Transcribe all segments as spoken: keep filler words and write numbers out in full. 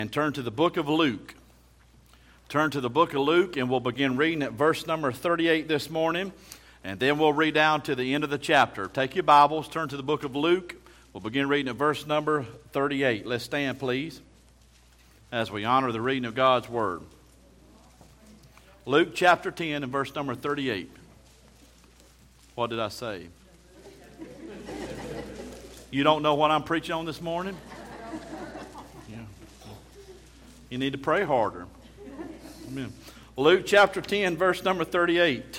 And turn to the book of Luke. Turn to the book of Luke, and we'll begin reading at verse number thirty-eight this morning, and then we'll read down to the end of the chapter. Take your Bibles, turn to the book of Luke. We'll begin reading at verse number thirty-eight. Let's stand, please, as we honor the reading of God's Word. Luke chapter ten and verse number thirty-eight. What did I say? You don't know what I'm preaching on this morning? You need to pray harder. Amen. Luke chapter ten, verse number thirty-eight.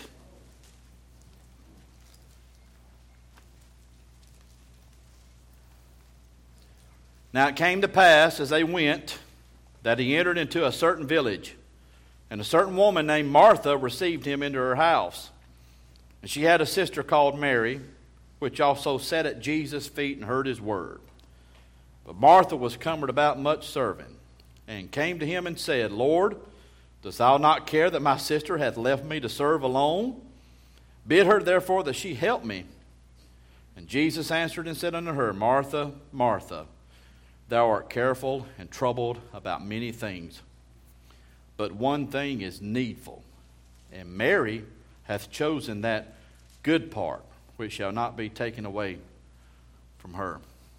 Now it came to pass as they went that he entered into a certain village, and a certain woman named Martha received him into her house. And she had a sister called Mary, which also sat at Jesus' feet and heard his word. But Martha was cumbered about much serving, and came to him and said, Lord, dost thou not care that my sister hath left me to serve alone? Bid her therefore that she help me. And Jesus answered and said unto her, Martha, Martha, thou art careful and troubled about many things, but one thing is needful, and Mary hath chosen that good part, which shall not be taken away from her.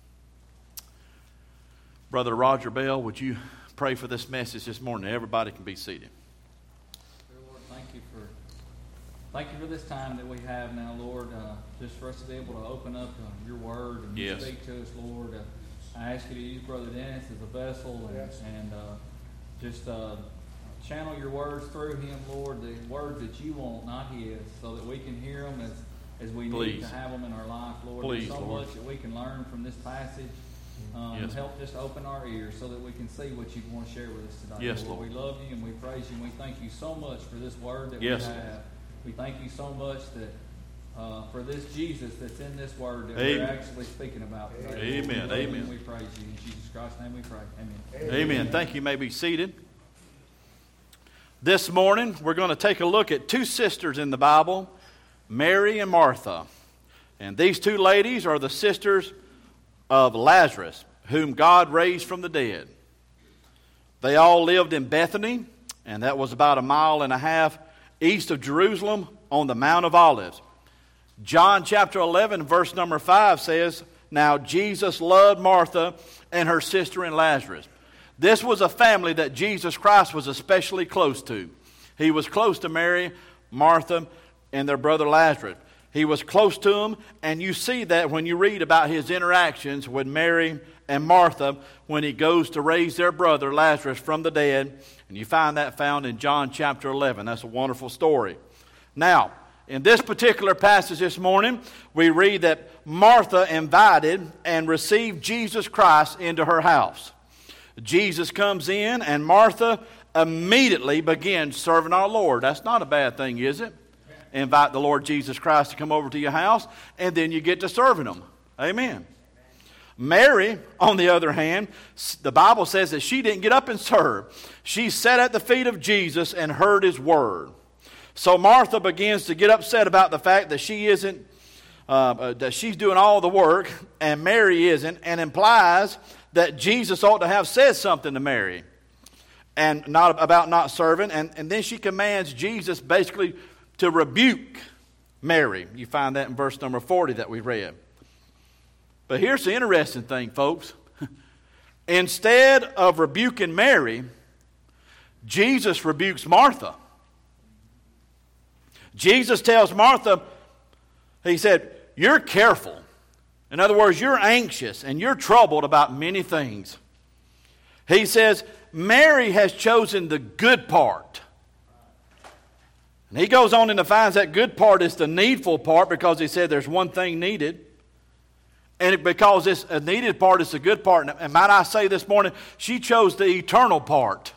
Brother Roger Bell, would you pray for this message this morning? Everybody can be seated. Dear Lord, thank you for thank you for this time that we have now, Lord, uh, just for us to be able to open up uh, your word and yes. speak to us, Lord. Uh, I ask you to use Brother Dennis as a vessel and, yes. and uh, just uh, channel your words through him, Lord, the words that you want, not his, so that we can hear them as, as we Please. need to have them in our life, Lord. Please, There's so Lord. much that we can learn from this passage. Um, yes. Help just open our ears so that we can see what you want to share with us today. Yes, Lord. Lord. We love you and we praise you and we thank you so much for this word that yes. we have. We thank you so much that uh, for this Jesus that's in this word that Amen. we're actually speaking about today. Amen. We Amen. And we praise you. In Jesus Christ's name we pray. Amen. Amen. Amen. Thank you. You may be seated. This morning we're going to take a look at two sisters in the Bible, Mary and Martha. And these two ladies are the sisters of Lazarus, whom God raised from the dead. They all lived in Bethany, and that was about a mile and a half east of Jerusalem on the Mount of Olives. John chapter eleven, verse number five says, Now Jesus loved Martha and her sister and Lazarus. This was a family that Jesus Christ was especially close to. He was close to Mary, Martha, and their brother Lazarus. He was close to them, and you see that when you read about his interactions with Mary and Martha when he goes to raise their brother Lazarus from the dead. And you find that found in John chapter eleven. That's a wonderful story. Now, in this particular passage this morning, we read that Martha invited and received Jesus Christ into her house. Jesus comes in, and Martha immediately begins serving our Lord. That's not a bad thing, is it? Invite the Lord Jesus Christ to come over to your house, and then you get to serving Him. Amen. Mary, on the other hand, the Bible says that she didn't get up and serve. She sat at the feet of Jesus and heard His word. So Martha begins to get upset about the fact that she isn't, uh, that she's doing all the work, and Mary isn't, and implies that Jesus ought to have said something to Mary, and not about not serving. And, and then she commands Jesus basically to rebuke Mary. You find that in verse number forty that we read. But here's the interesting thing, folks. Instead of rebuking Mary, Jesus rebukes Martha. Jesus tells Martha, He said, you're careful. In other words, you're anxious and you're troubled about many things. He says, Mary has chosen the good part. And he goes on and defines that good part is the needful part, because he said there's one thing needed. And because this needed part is the good part. And might I say this morning, she chose the eternal part.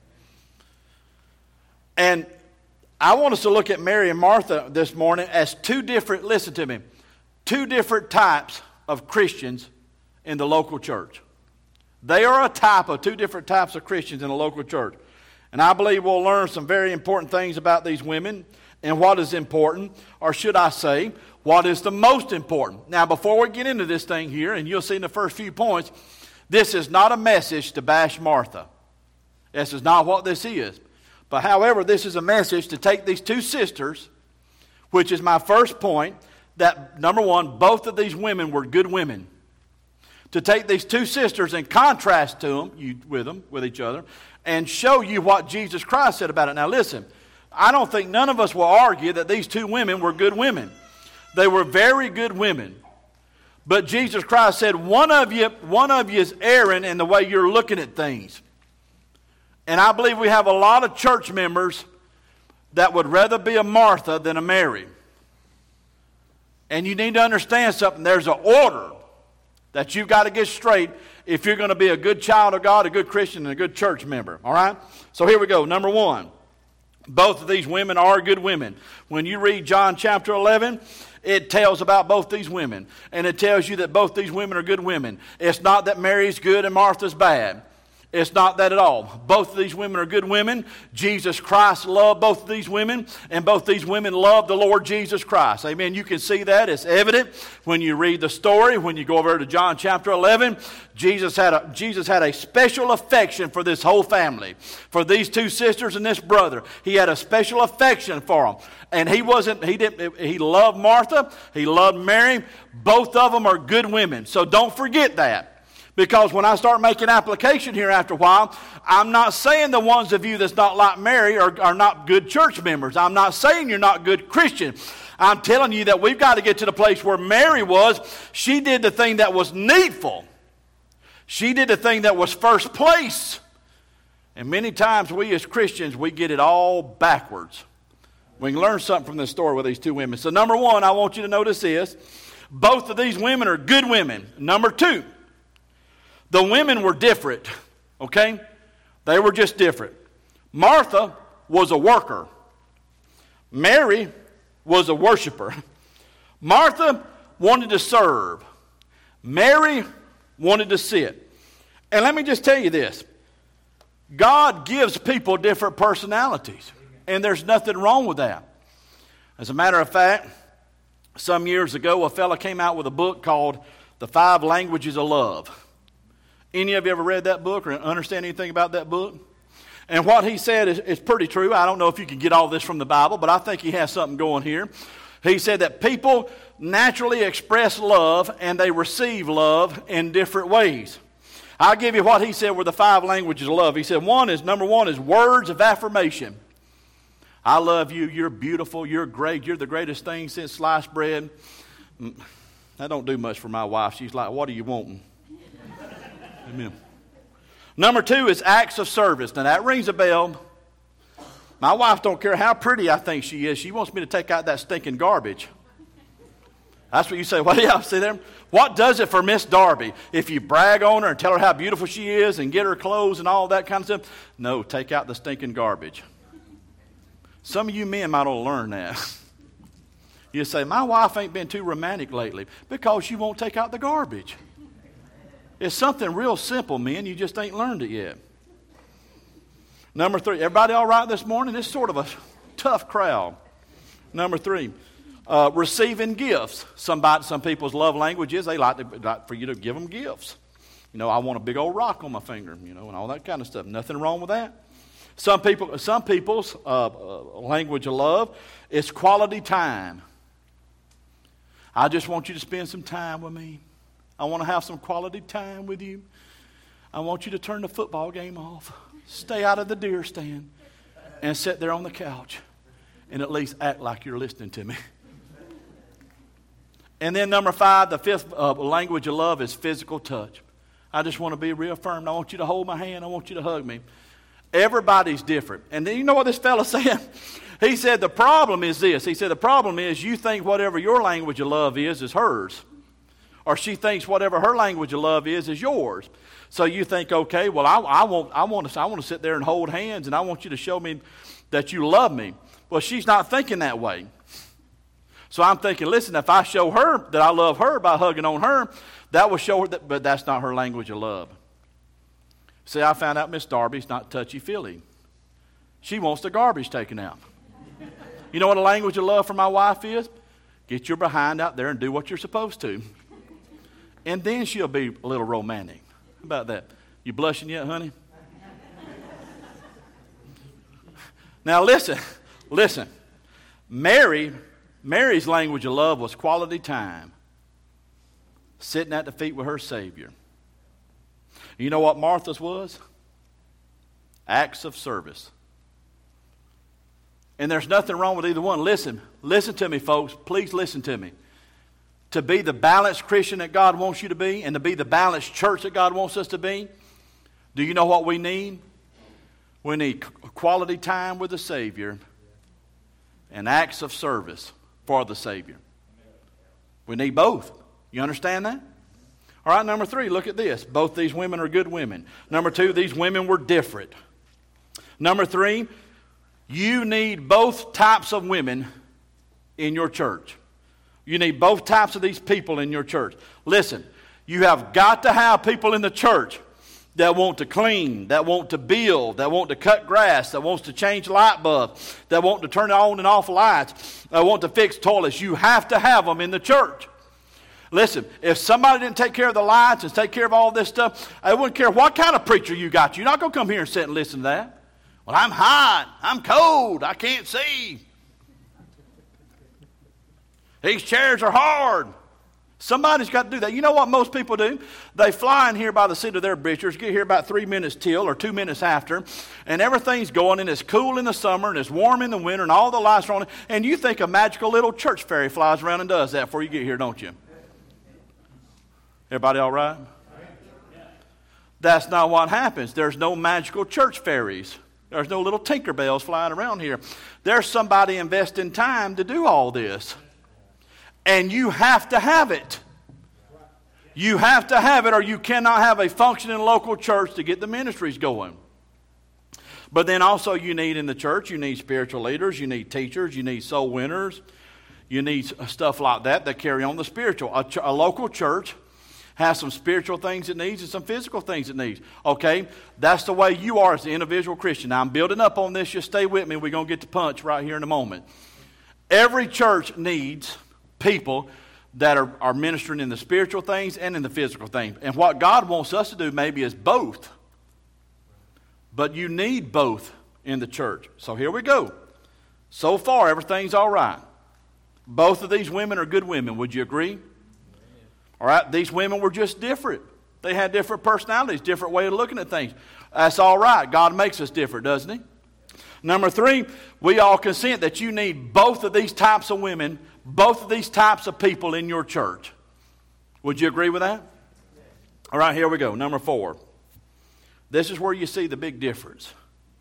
And I want us to look at Mary and Martha this morning as two different, listen to me, two different types of Christians in the local church. They are a type of two different types of Christians in the local church. And I believe we'll learn some very important things about these women and what is important, or should I say, what is the most important. Now, before we get into this thing here, and you'll see in the first few points, this is not a message to bash Martha. This is not what this is. But however, this is a message to take these two sisters, which is my first point, that number one, both of these women were good women. To take these two sisters and contrast to them, you, with them, with each other, and show you what Jesus Christ said about it. Now listen, I don't think none of us will argue that these two women were good women. They were very good women. But Jesus Christ said, one of you, one of you is erring in the way you're looking at things. And I believe we have a lot of church members that would rather be a Martha than a Mary. And you need to understand something. There's an order that you've got to get straight if you're going to be a good child of God, a good Christian, and a good church member. All right? So here we go. Number one, both of these women are good women. When you read John chapter eleven, it tells about both these women. And it tells you that both these women are good women. It's not that Mary's good and Martha's bad. It's not that at all. Both of these women are good women. Jesus Christ loved both of these women, and both these women loved the Lord Jesus Christ. Amen. You can see that. It's evident when you read the story. When you go over to John chapter eleven, Jesus had a, Jesus had a special affection for this whole family, for these two sisters and this brother. He had a special affection for them. And he wasn't, he didn't, he loved Martha. He loved Mary. Both of them are good women. So don't forget that. Because when I start making application here after a while, I'm not saying the ones of you that's not like Mary are, are not good church members. I'm not saying you're not good Christian. I'm telling you that we've got to get to the place where Mary was. She did the thing that was needful. She did the thing that was first place. And many times we as Christians, we get it all backwards. We can learn something from this story with these two women. So number one, I want you to notice this. Both of these women are good women. Number two, the women were different, okay? They were just different. Martha was a worker. Mary was a worshiper. Martha wanted to serve. Mary wanted to sit. And let me just tell you this. God gives people different personalities, and there's nothing wrong with that. As a matter of fact, some years ago, a fella came out with a book called The Five Languages of Love. Any of you ever read that book or understand anything about that book? And what he said is, is pretty true. I don't know if you can get all this from the Bible, but I think he has something going here. He said that people naturally express love and they receive love in different ways. I'll give you what he said were the five languages of love. He said one is, number one is words of affirmation. I love you. You're beautiful. You're great. You're the greatest thing since sliced bread. That don't do much for my wife. She's like, what are you wanting? Amen. Number two is acts of service. Now that rings a bell. My wife don't care how pretty I think she is. She wants me to take out that stinking garbage. That's what you say. Well, yeah, see there? What does it for Miss Darby? If you brag on her and tell her how beautiful she is and get her clothes and all that kind of stuff? No, take out the stinking garbage. Some of you men might ought to learn that. You say, my wife ain't been too romantic lately because she won't take out the garbage. It's something real simple, men. You just ain't learned it yet. Number three. Everybody all right this morning? It's sort of a tough crowd. Number three. Uh, receiving gifts. Somebody, some people's love language is they like, to, like for you to give them gifts. You know, I want a big old rock on my finger, you know, and all that kind of stuff. Nothing wrong with that. Some people, some people's uh, uh, language of love is quality time. I just want you to spend some time with me. I want to have some quality time with you. I want you to turn the football game off. Stay out of the deer stand and sit there on the couch and at least act like you're listening to me. And then number five, the fifth uh, language of love is physical touch. I just want to be reaffirmed. I want you to hold my hand. I want you to hug me. Everybody's different. And then you know what this fella said? He said the problem is this. He said the problem is you think whatever your language of love is is hers. Or she thinks whatever her language of love is is yours. So you think, okay, well, I, I, want, I, want to, I want to sit there and hold hands, and I want you to show me that you love me. Well, she's not thinking that way. So I'm thinking, listen, if I show her that I love her by hugging on her, that will show her that, but that's not her language of love. See, I found out Miss Darby's not touchy-feely. She wants the garbage taken out. You know what a language of love for my wife is? Get your behind out there and do what you're supposed to. And then she'll be a little romantic. How about that? You blushing yet, honey? Now listen, listen. Mary, Mary's language of love was quality time. Sitting at the feet with her Savior. You know what Martha's was? Acts of service. And there's nothing wrong with either one. Listen, listen to me, folks. Please listen to me. To be the balanced Christian that God wants you to be, and to be the balanced church that God wants us to be, do you know what we need? We need quality time with the Savior and acts of service for the Savior. We need both. You understand that? All right, number three, look at this. Both these women are good women. Number two, these women were different. Number three, you need both types of women in your church. You need both types of these people in your church. Listen, you have got to have people in the church that want to clean, that want to build, that want to cut grass, that wants to change light bulbs, that want to turn on and off lights, that want to fix toilets. You have to have them in the church. Listen, if somebody didn't take care of the lights and take care of all this stuff, I wouldn't care what kind of preacher you got. You're not going to come here and sit and listen to that. Well, I'm hot. I'm cold. I can't see. These chairs are hard. Somebody's got to do that. You know what most people do? They fly in here by the seat of their britches, get here about three minutes till or two minutes after, and everything's going, and it's cool in the summer, and it's warm in the winter, and all the lights are on, and you think a magical little church fairy flies around and does that before you get here, don't you? Everybody all right? That's not what happens. There's no magical church fairies. There's no little Tinkerbells flying around here. There's somebody investing time to do all this. And you have to have it. You have to have it, or you cannot have a functioning local church to get the ministries going. But then also you need in the church, you need spiritual leaders, you need teachers, you need soul winners, you need stuff like that that carry on the spiritual. A, ch- a local church has some spiritual things it needs and some physical things it needs. Okay? That's the way you are as an individual Christian. Now, I'm building up on this. Just stay with me. We're going to get to punch right here in a moment. Every church needs people that are, are ministering in the spiritual things and in the physical things. And what God wants us to do maybe is both. But you need both in the church. So here we go. So far, everything's all right. Both of these women are good women. Would you agree? All right, these women were just different. They had different personalities, different way of looking at things. That's all right. God makes us different, doesn't he? Number three, we all consent that you need both of these types of women, both of these types of people in your church. Would you agree with that? All right, here we go. Number four. This is where you see the big difference.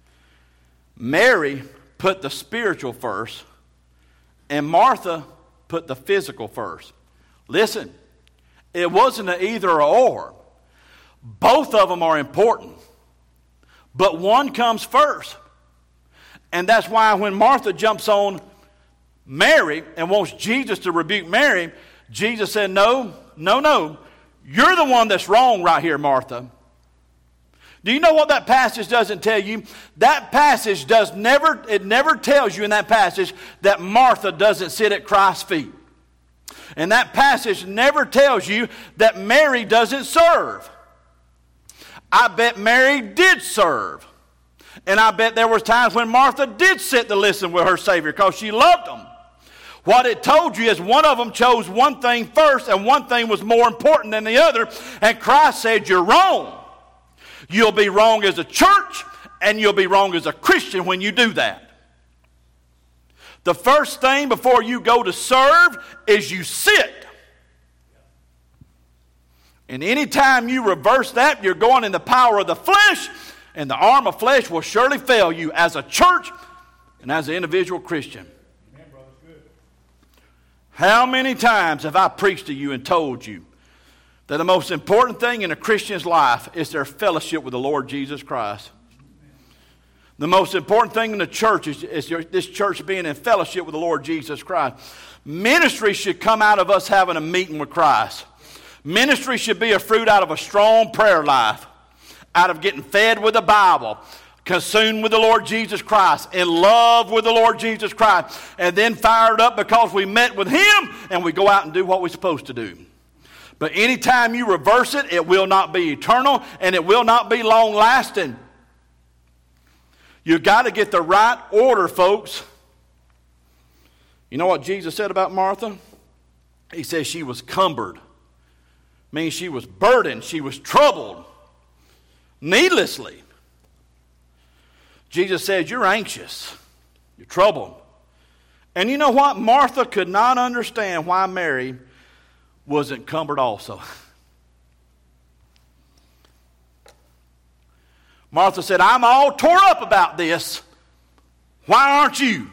Mary put the spiritual first, and Martha put the physical first. Listen. It wasn't an either or or. Both of them are important. But one comes first. And that's why when Martha jumps on Mary and wants Jesus to rebuke Mary, Jesus said, no, no, no. You're the one that's wrong right here, Martha. Do you know what that passage doesn't tell you? That passage does never, it never tells you in that passage that Martha doesn't sit at Christ's feet. And that passage never tells you that Mary doesn't serve. I bet Mary did serve. And I bet there was times when Martha did sit to listen with her Savior because she loved him. What it told you is one of them chose one thing first and one thing was more important than the other. And Christ said, you're wrong. You'll be wrong as a church and you'll be wrong as a Christian when you do that. The first thing before you go to serve is you sit. And anytime you reverse that, you're going in the power of the flesh, and the arm of flesh will surely fail you as a church and as an individual Christian. Amen, brother. Good. How many times have I preached to you and told you that the most important thing in a Christian's life is their fellowship with the Lord Jesus Christ? The most important thing in the church is, is your, this church being in fellowship with the Lord Jesus Christ. Ministry should come out of us having a meeting with Christ. Ministry should be a fruit out of a strong prayer life, out of getting fed with the Bible, consumed with the Lord Jesus Christ, in love with the Lord Jesus Christ, and then fired up because we met with Him and we go out and do what we're supposed to do. But anytime you reverse it, it will not be eternal and it will not be long lasting. You got to get the right order, folks. You know what Jesus said about Martha? He says she was cumbered. Means she was burdened. She was troubled. Needlessly. Jesus says, you're anxious. You're troubled. And you know what? Martha could not understand why Mary wasn't cumbered also. Martha said, I'm all tore up about this. Why aren't you?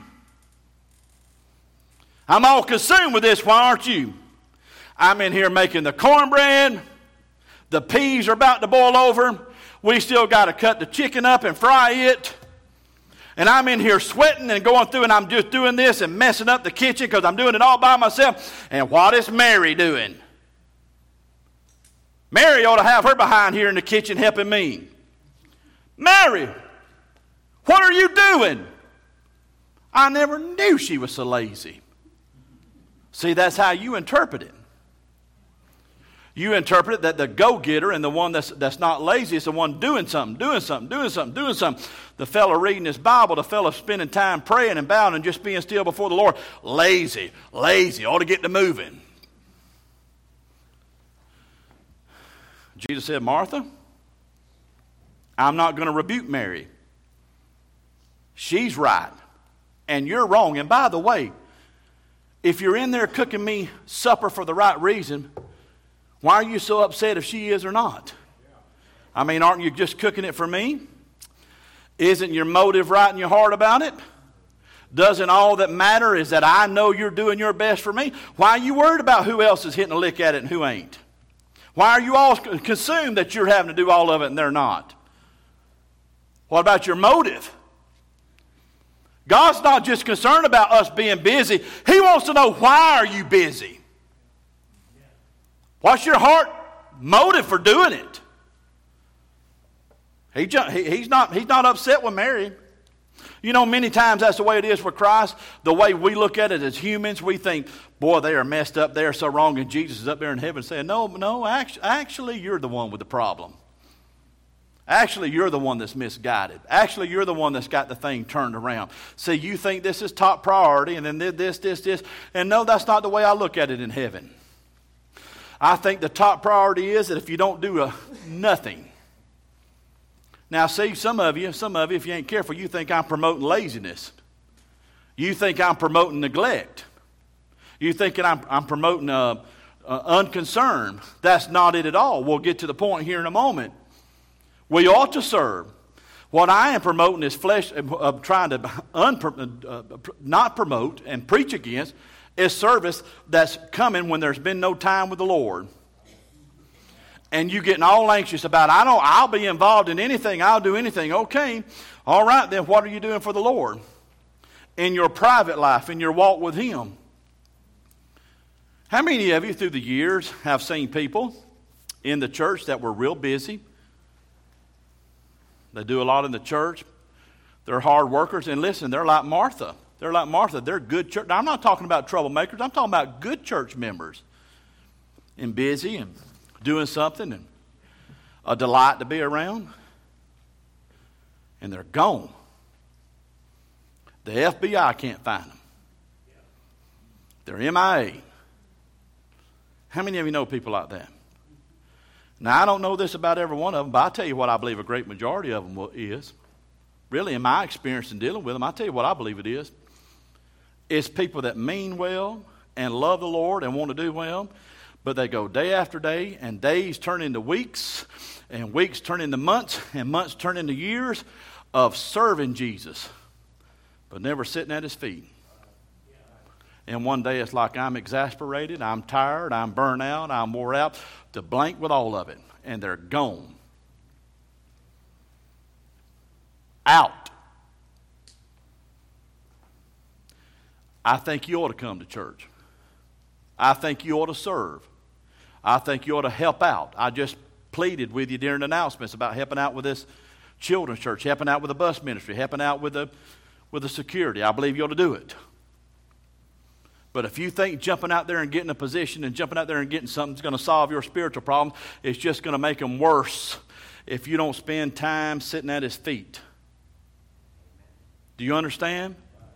I'm all consumed with this. Why aren't you? I'm in here making the cornbread. The peas are about to boil over. We still got to cut the chicken up and fry it. And I'm in here sweating and going through, and I'm just doing this and messing up the kitchen because I'm doing it all by myself. And what is Mary doing? Mary ought to have her behind here in the kitchen helping me. Mary, what are you doing? I never knew she was so lazy. See, that's how you interpret it. You interpret it that the go-getter and the one that's, that's not lazy is the one doing something, doing something, doing something, doing something. The fellow reading his Bible, the fellow spending time praying and bowing and just being still before the Lord. Lazy, lazy, ought to get to moving. Jesus said, Martha, I'm not going to rebuke Mary. She's right, and you're wrong. And by the way, if you're in there cooking me supper for the right reason, why are you so upset if she is or not? I mean, aren't you just cooking it for me? Isn't your motive right in your heart about it? Doesn't all that matter is that I know you're doing your best for me? Why are you worried about who else is hitting a lick at it and who ain't? Why are you all consumed that you're having to do all of it and they're not? What about your motive? God's not just concerned about us being busy. He wants to know, why are you busy? What's your heart motive for doing it? He, he, he's, not, he's not upset with Mary. You know, many times that's the way it is with Christ. The way we look at it as humans, we think, boy, they are messed up. They are so wrong. And Jesus is up there in heaven saying, no, no, actually, actually you're the one with the problem. Actually, you're the one that's misguided. Actually, you're the one that's got the thing turned around. See, you think this is top priority, and then this, this, this. And no, that's not the way I look at it in heaven. I think the top priority is that if you don't do a, nothing. Now, see, some of you, some of you, if you ain't careful, you think I'm promoting laziness. You think I'm promoting neglect. You thinking I'm, I'm promoting uh, uh, unconcern. That's not it at all. We'll get to the point here in a moment. We ought to serve. What I am promoting is flesh, uh, trying to un, uh, not promote and preach against is service that's coming when there's been no time with the Lord. And you getting all anxious about, I don't, I'll be involved in anything, I'll do anything. Okay, all right, then what are you doing for the Lord? In your private life, in your walk with Him. How many of you through the years have seen people in the church that were real busy? They do a lot in the church. They're hard workers. And listen, they're like Martha. They're like Martha. They're good church. Now, I'm not talking about troublemakers. I'm talking about good church members. And busy and doing something and a delight to be around. And they're gone. The F B I can't find them. They're M I A. How many of you know people like that? Now, I don't know this about every one of them, but I'll tell you what I believe a great majority of them is. Really, in my experience in dealing with them, I'll tell you what I believe it is. It's people that mean well and love the Lord and want to do well, but they go day after day, and days turn into weeks, and weeks turn into months, and months turn into years of serving Jesus, but never sitting at His feet. And one day it's like I'm exasperated, I'm tired, I'm burnt out, I'm wore out, to blank with all of it. And they're gone. Out. I think you ought to come to church. I think you ought to serve. I think you ought to help out. I just pleaded with you during the announcements about helping out with this children's church, helping out with the bus ministry, helping out with the, with the security. I believe you ought to do it. But if you think jumping out there and getting a position and jumping out there and getting something is going to solve your spiritual problem, it's just going to make them worse if you don't spend time sitting at His feet. Do you understand?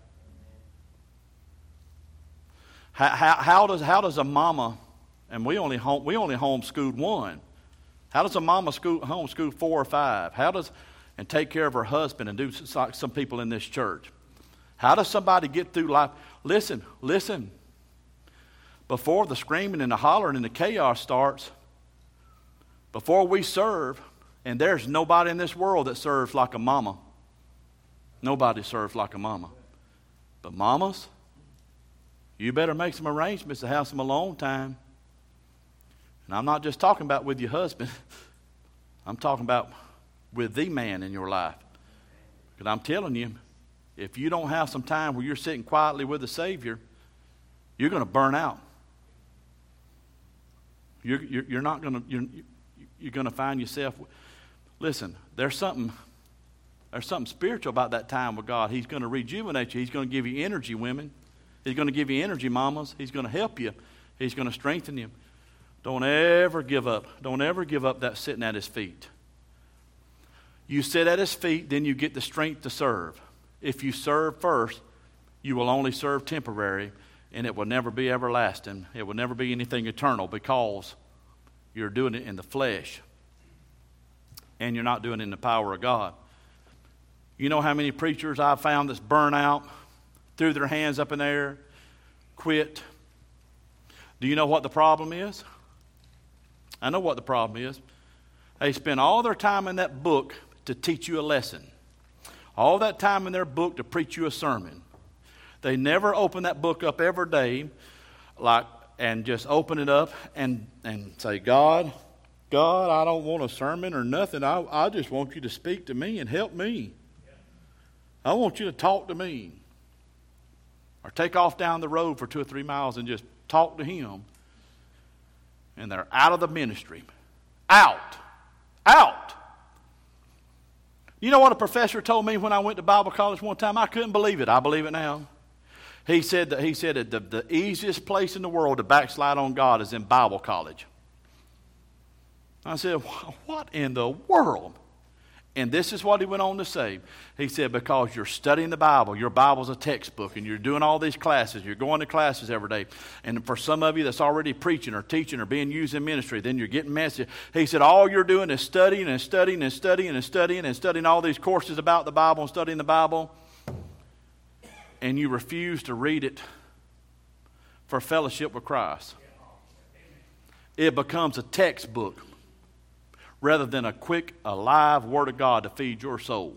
How, how, how does how does a mama, and we only home, we only homeschooled one. How does a mama school, homeschool four or five? How does and take care of her husband and do like some people in this church? How does somebody get through life? Listen, listen. Before the screaming and the hollering and the chaos starts, before we serve, and there's nobody in this world that serves like a mama. Nobody serves like a mama. But mamas, you better make some arrangements to have some alone time. And I'm not just talking about with your husband. I'm talking about with the man in your life. Because I'm telling you, if you don't have some time where you're sitting quietly with the Savior, you're going to burn out. You're, you're, you're not going to, you're, you're going to find yourself. Listen, there's something, there's something spiritual about that time with God. He's going to rejuvenate you. He's going to give you energy, women. He's going to give you energy, mamas. He's going to help you. He's going to strengthen you. Don't ever give up. Don't ever give up that sitting at His feet. You sit at His feet, then you get the strength to serve. If you serve first, you will only serve temporary, and it will never be everlasting. It will never be anything eternal because you're doing it in the flesh, and you're not doing it in the power of God. You know how many preachers I've found that's burnt out, threw their hands up in the air, quit. Do you know what the problem is? I know what the problem is. They spend all their time in that book to teach you a lesson. All that time in their book to preach you a sermon. They never open that book up every day like and just open it up and, and say, God, God, I don't want a sermon or nothing. I, I just want you to speak to me and help me. I want you to talk to me. Or take off down the road for two or three miles and just talk to Him. And they're out of the ministry. Out. Out. You know what a professor told me when I went to Bible college one time? I couldn't believe it. I believe it now. He said that he said that the, the easiest place in the world to backslide on God is in Bible college. I said, what in the world? And this is what he went on to say. He said, because you're studying the Bible, your Bible's a textbook, and you're doing all these classes, you're going to classes every day. And for some of you that's already preaching or teaching or being used in ministry, then you're getting message. He said, all you're doing is studying and studying and studying and studying and studying all these courses about the Bible and studying the Bible, and you refuse to read it for fellowship with Christ. It becomes a textbook rather than a quick, alive Word of God to feed your soul.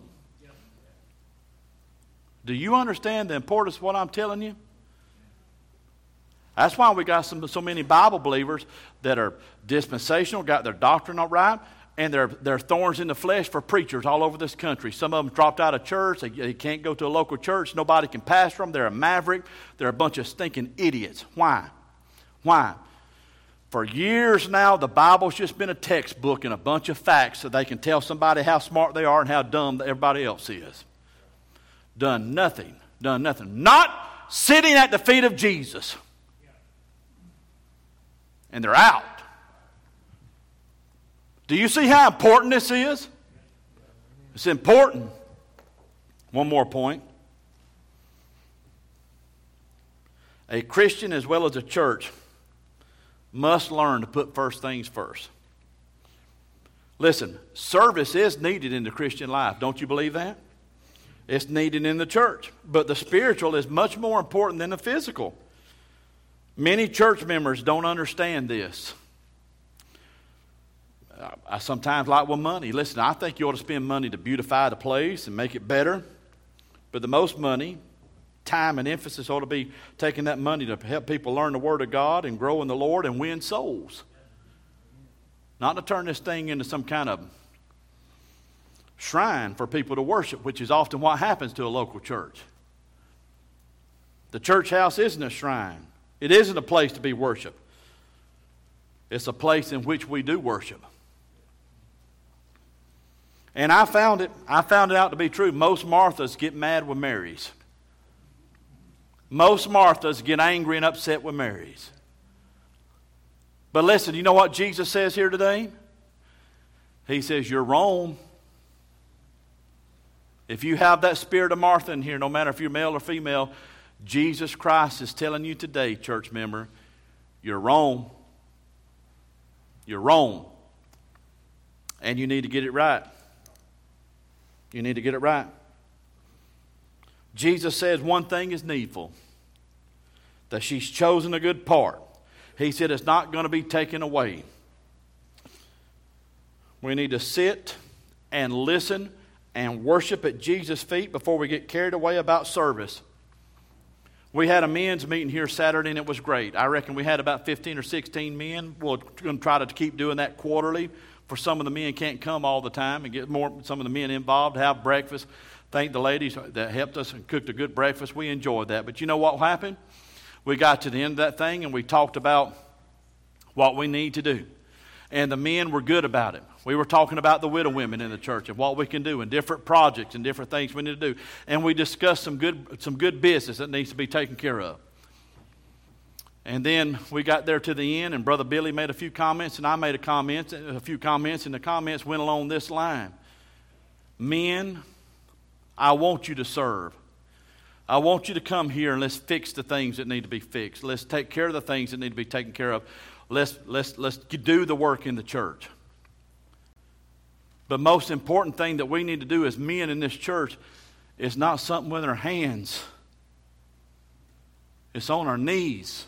Do you understand the importance of what I'm telling you? That's why we got some, so many Bible believers that are dispensational, got their doctrine all right, and they're, they're thorns in the flesh for preachers all over this country. Some of them dropped out of church. They, they can't go to a local church. Nobody can pastor them. They're a maverick. They're a bunch of stinking idiots. Why? Why? For years now, the Bible's just been a textbook and a bunch of facts so they can tell somebody how smart they are and how dumb everybody else is. Done nothing. Done nothing. Not sitting at the feet of Jesus. And they're out. Do you see how important this is? It's important. One more point. A Christian as well as a church must learn to put first things first. Listen, service is needed in the Christian life. Don't you believe that? It's needed in the church. But the spiritual is much more important than the physical. Many church members don't understand this. I sometimes like with money. Listen, I think you ought to spend money to beautify the place and make it better. But the most money, time and emphasis ought to be taking that money to help people learn the Word of God and grow in the Lord and win souls. Not to turn this thing into some kind of shrine for people to worship, which is often what happens to a local church. The church house isn't a shrine. It isn't a place to be worshiped. It's a place in which we do worship. And I found it, I found it out to be true. Most Marthas get mad with Marys. Most Marthas get angry and upset with Marys. But listen, you know what Jesus says here today? He says, you're wrong. If you have that spirit of Martha in here, no matter if you're male or female, Jesus Christ is telling you today, church member, you're wrong. You're wrong. And you need to get it right. You need to get it right. Jesus says one thing is needful, that she's chosen a good part. He said it's not going to be taken away. We need to sit and listen and worship at Jesus' feet before we get carried away about service. We had a men's meeting here Saturday, and it was great. I reckon we had about fifteen or sixteen men. We're going to try to keep doing that quarterly, for some of the men can't come all the time, and get more some of the men involved, have breakfast. Thank the ladies that helped us and cooked a good breakfast. We enjoyed that. But you know what happened? We got to the end of that thing, and we talked about what we need to do. And the men were good about it. We were talking about the widow women in the church and what we can do and different projects and different things we need to do. And we discussed some good some good business that needs to be taken care of. And then we got there to the end, and Brother Billy made a few comments, and I made a comment, a few comments, and the comments went along this line. Men, I want you to serve. I want you to come here and let's fix the things that need to be fixed. Let's take care of the things that need to be taken care of. Let's, let's, let's do the work in the church. But most important thing that we need to do as men in this church is not something with our hands. It's on our knees.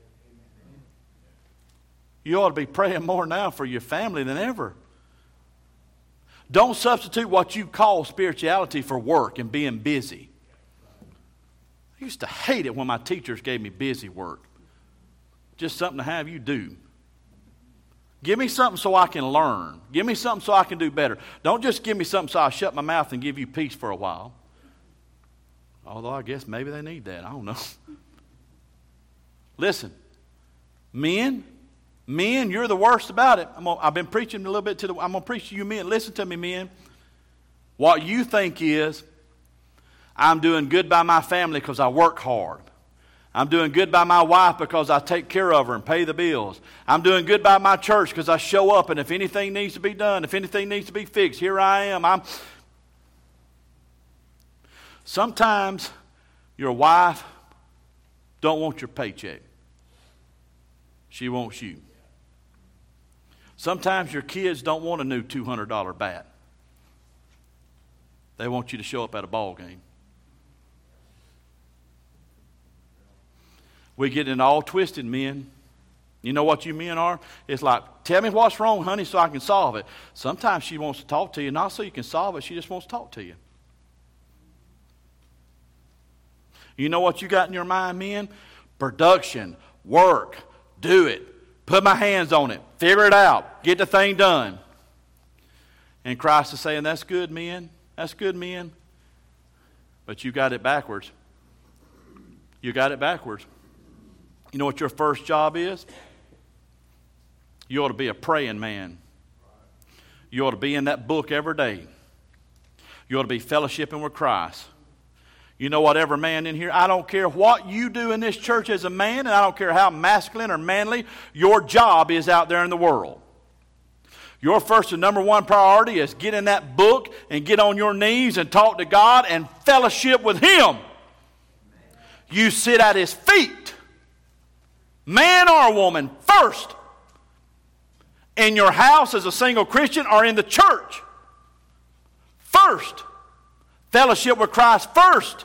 You ought to be praying more now for your family than ever. Don't substitute what you call spirituality for work and being busy. I used to hate it when my teachers gave me busy work. Just something to have you do. Give me something so I can learn. Give me something so I can do better. Don't just give me something so I shut my mouth and give you peace for a while. Although I guess maybe they need that. I don't know. Listen, men, men, you're the worst about it. I'm gonna, I've been preaching a little bit to the, I'm going to preach to you men. Listen to me, men. What you think is, I'm doing good by my family because I work hard. I'm doing good by my wife because I take care of her and pay the bills. I'm doing good by my church because I show up, and if anything needs to be done, if anything needs to be fixed, here I am. I'm. Sometimes your wife don't want your paycheck. She wants you. Sometimes your kids don't want a new two hundred dollars bat. They want you to show up at a ball game. We get it all twisted, men. You know what you men are? It's like, tell me what's wrong, honey, so I can solve it. Sometimes she wants to talk to you, not so you can solve it. She just wants to talk to you. You know what you got in your mind, men? Production, work, do it. Put my hands on it. Figure it out. Get the thing done. And Christ is saying, that's good, men. That's good, men. But you got it backwards. You got it backwards. You know what your first job is? You ought to be a praying man. You ought to be in that book every day. You ought to be fellowshipping with Christ. You know what, every man in here, I don't care what you do in this church as a man, and I don't care how masculine or manly, your job is out there in the world. Your first and number one priority is get in that book and get on your knees and talk to God and fellowship with Him. You sit at His feet. Man or woman, first. In your house as a single Christian or in the church. First. Fellowship with Christ first.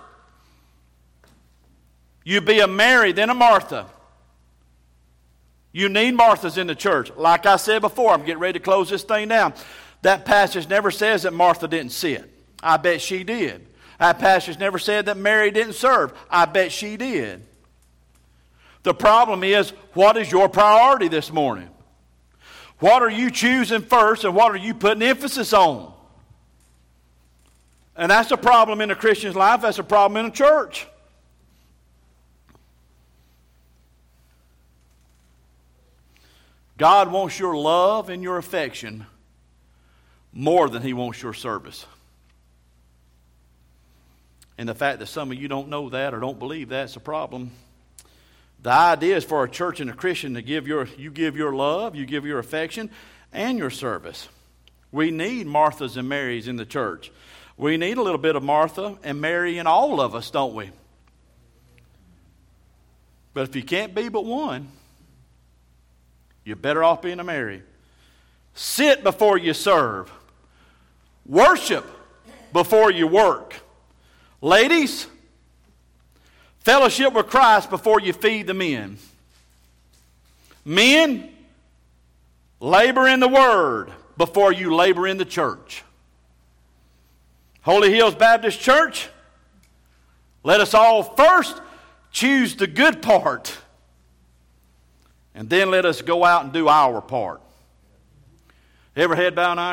You be a Mary, then a Martha. You need Marthas in the church. Like I said before, I'm getting ready to close this thing down. That passage never says that Martha didn't sit. I bet she did. That passage never said that Mary didn't serve. I bet she did. The problem is, what is your priority this morning? What are you choosing first, and what are you putting emphasis on? And that's a problem in a Christian's life. That's a problem in a church. God wants your love and your affection more than He wants your service. And the fact that some of you don't know that or don't believe that's a problem. The idea is for a church and a Christian to give your, you give your love, you give your affection, and your service. We need Marthas and Marys in the church. We need a little bit of Martha and Mary in all of us, don't we? But if you can't be but one, you're better off being a Mary. Sit before you serve. Worship before you work. Ladies, fellowship with Christ before you feed the men. Men, labor in the Word before you labor in the church. Holy Hills Baptist Church, let us all first choose the good part, and then let us go out and do our part. Every head bowed and eye